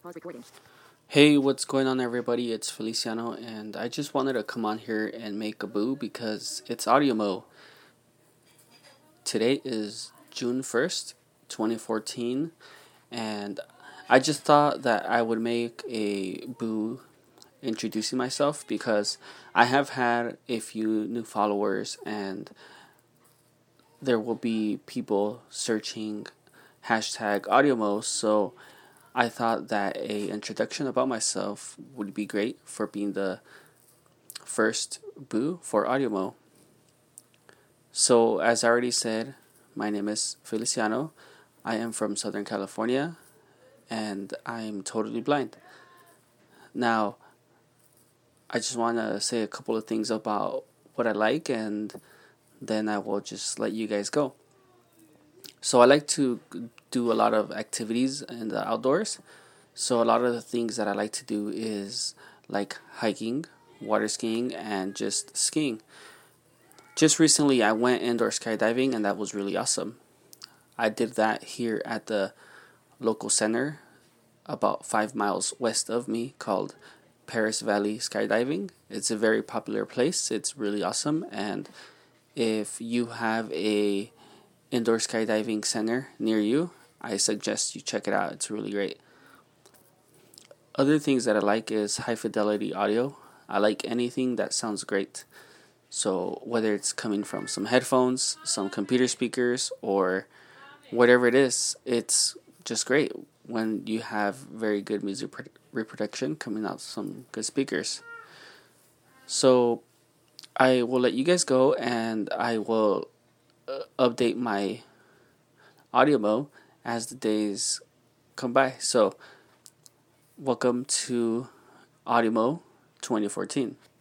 Hey, what's going on, everybody? It's Feliciano, and I just wanted to come on here and make a boo because it's Audio Mo. Today is June 1st, 2014, and I just thought that I would make a boo introducing myself because I have had a few new followers, and there will be people searching hashtag AudioMo, so I thought that a introduction about myself would be great for being the first boo for AudioMo. So, as I already said, my name is Feliciano. I am from Southern California, and I'm totally blind. Now, I just want to say a couple of things about what I like, and then I will just let you guys go. So, I like to do a lot of activities in the outdoors. So, a lot of the things that I like to do is like hiking, water skiing, and just skiing. Just recently, I went indoor skydiving, and that was really awesome. I did that here at the local center about 5 miles west of me called Paris Valley Skydiving. It's a very popular place. It's really awesome, and if you have a indoor skydiving center near you, I suggest you check it out. It's really great. Other things that I like is high fidelity audio. I like anything that sounds great. So whether it's coming from some headphones, some computer speakers, or whatever it is, it's just great when you have very good music reproduction coming out some good speakers. So I will let you guys go, and I will update my AudioMo as the days come by. So welcome to AudioMo 2014.